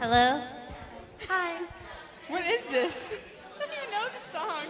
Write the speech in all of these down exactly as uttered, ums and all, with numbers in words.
Hello? Hi. What is this? I don't even know the song.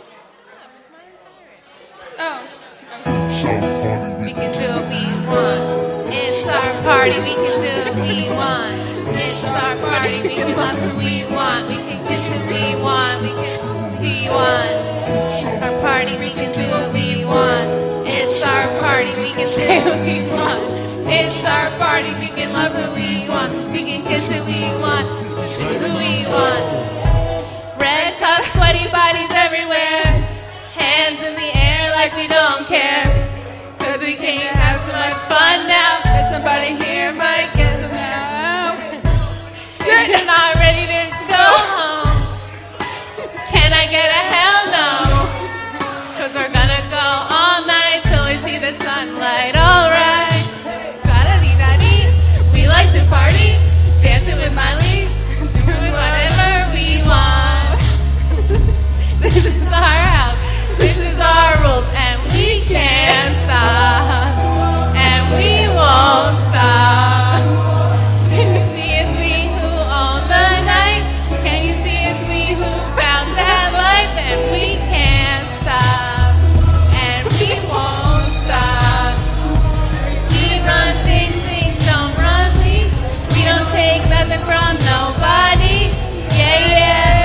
Oh. We can do what we want. It's our party, we can do what we want. It's our party, we can love who we want. We can kiss who we want. We can who we want. It's our party, we can do what we want. It's our party, we can say what we want. It's our party, we can love who we want. We can kiss who we want. Do who we want. Red cups, sweaty bodies everywhere. Hands in the air like we don't care. Cause we can't have so much fun now that somebody here might get some help. You're not ready to go home. Can I get a hell no? Cause we're gonna go all night till we see the sunlight. Alright. Da-da-dee-da-dee. We like to party, dancing with Miley, doing whatever we want. This is our house. This is our rules, and we can't stop, and we won't stop. Can you see it's we who own the night? Can you see it's we who found that life? And we can't stop, and we won't stop. We run things, things don't run we. We don't take nothing from nobody. Yeah, yeah.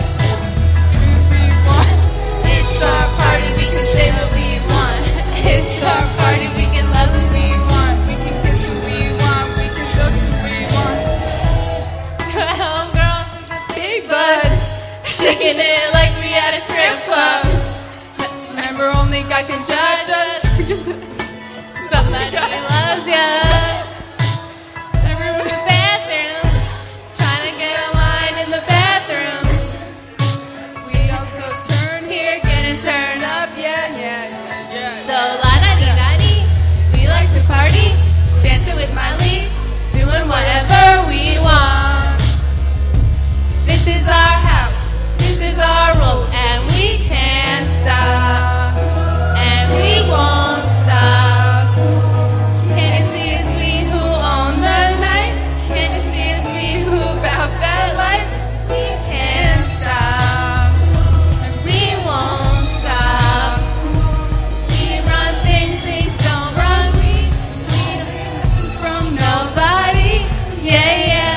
It's our party, we can say what we want. It's our party, we can love who we want. We can kiss who we want. We can show who we want. Homegirls with the big butts, sticking it like we at a strip club. Remember, only God can judge us. Somebody loves ya. Remember in the bathroom, trying to get a line in the bathroom. We also turn here, getting turned up, yeah, yeah, yeah, yeah. So la da dee da dee, we like to party, dancing with Miley, doing whatever we want. This is our house, this is our rule, and we can't stop, and we won't stop. Can you see it's we who own the night? Can you see it's we who about that life? We can't stop. We won't stop. We run things, things don't run we. We don't take nothing from nobody. Yeah, yeah.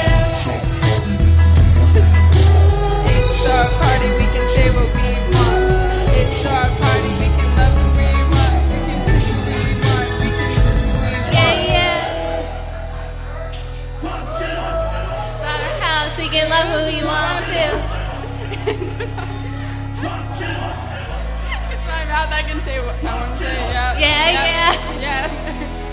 It's our party, we can say what we want. It's our party, we can love who we want. We can kiss who we want. We can do who we want. Yeah, yeah. It's our house, we can love who we want to. It's my mouth, I can say what I want to say. Yeah. Yeah, yeah. Yeah.